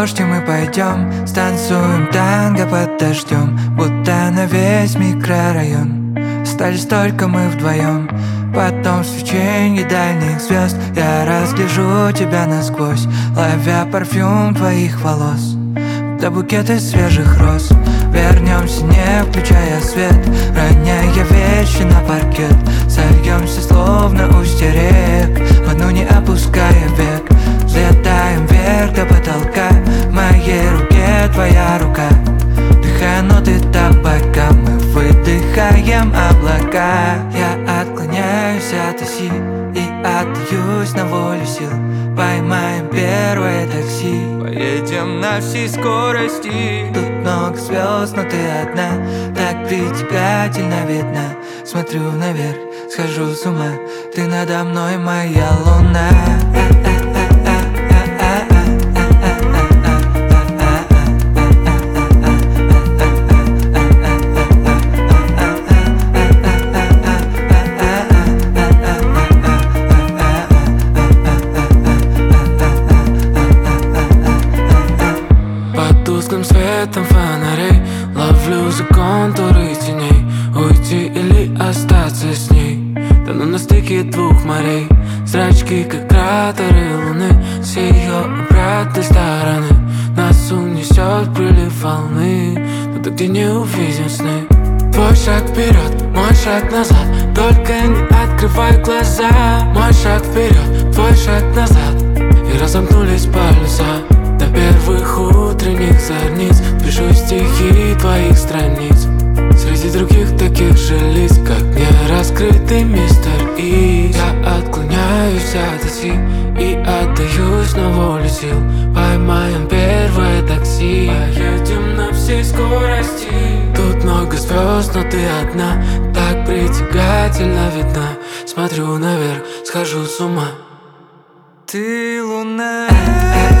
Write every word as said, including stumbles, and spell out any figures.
дождь, и мы пойдем станцуем танго под дождем, будто на весь микрорайон. Остались только мы вдвоем. Потом в свеченье дальних звезд я разгляжу тебя насквозь, ловя парфюм твоих волос, да букеты свежих роз. Вернемся, не включая свет, роняя вещи на паркет. Сольемся словно устья рек, в одну не опуская век. Взлетаем вверх до потолка, в моей руке твоя рука. Вдыхая ноты табака, мы выдыхаем облака. Я отклоняюсь от оси и отдаюсь на волю сил. Поймаем первое такси, поедем на всей скорости. Тут много звезд, но ты одна, так притягательно видна. Смотрю наверх, схожу с ума, ты надо мной моя луна. Тусклым светом фонарей ловлю за контуры теней. Уйти или остаться с ней, да ну на стыке двух морей. Зрачки, как кратеры луны, с ее обратной стороны. Нас унесет прилив волны, туда, где не увидим сны. Твой шаг вперед, мой шаг назад, только не открывай глаза. Мой шаг вперед, твой шаг назад, и разомкнулись полюса. До первых утренних зорниц пишу стихи твоих страниц. Среди других таких же лиц, как не раскрытый мистер Икс. Я отклоняюсь от оси и отдаюсь на волю сил. Поймаем первое такси, поедем на всей скорости. Тут много звезд, но ты одна, так притягательно видна. Смотрю наверх, схожу с ума. Ты луна.